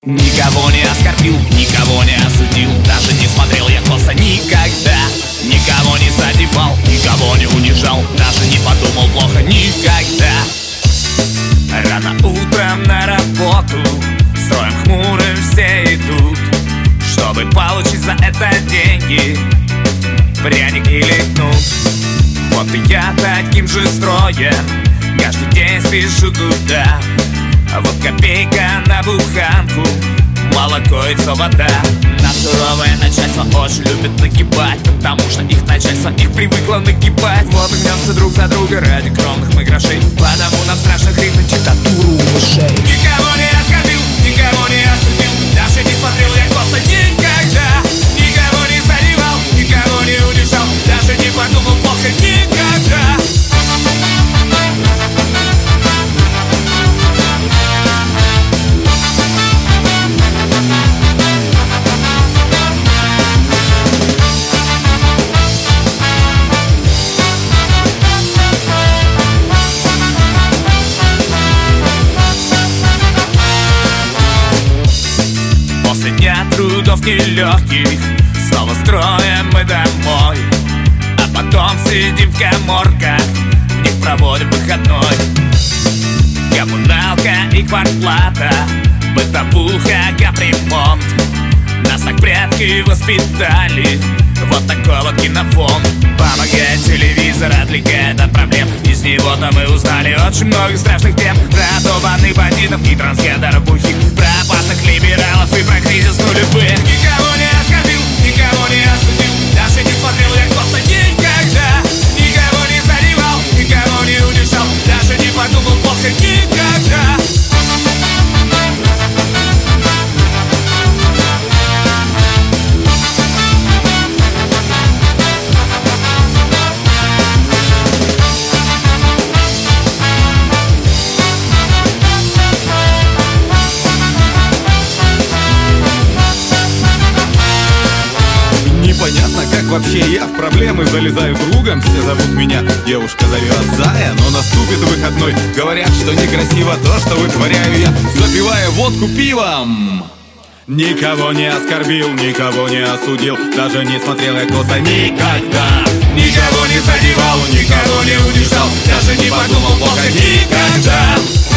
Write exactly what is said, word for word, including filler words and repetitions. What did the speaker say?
Никого не оскорбил, никого не осудил, даже не смотрел я косо никогда. Никого не задевал, никого не унижал, даже не подумал плохо никогда. Рано утром на работу, строем хмурым все идут, чтобы получить за это деньги, пряник или кнут. Вот и я таким же строем каждый день спешу туда. А вот копейка на буханку, молоко, яйцо, вода. На суровое начальство очень любит нагибать, потому что их начальство их привыкло нагибать. Вот и гнемся друг за друга ради кровных мы грошей, потому нам страшно крикнуть диктатуру мышей. Никого не оскорбил, никого не осудил, даже не смотрел я косо никогда. Никого не задевал, никого не унижал, даже не подумал плохо никогда. После дня трудов нелегких снова строим мы домой, а потом сидим в каморках, в них проводим выходной. Коммуналка и квартплата, бытовуха, капремонт. Нас так предки воспитали, вот такой вот кинофон. Помогает телевизор, отвлекает от проблем, из него-то мы узнали очень много страшных тем. Про долбаных бандитов и трансгендеров бухих, про опасных либералов и про кризис нулевых. Никого не оскорбил, никого не осудил, даже не смотрел я косо никогда. Никого не задевал, никого не унижал, даже не подумал плохо никогда. Непонятно, как вообще я в проблемы залезаю кругом. Все зовут меня, девушка зовет Зая, но наступит выходной, говорят, что некрасиво то, что вытворяю я, запивая водку пивом. Никого не оскорбил, никого не осудил, даже не смотрел я косо никогда. Никого не задевал, никого не унижал, даже не подумал плохо никогда.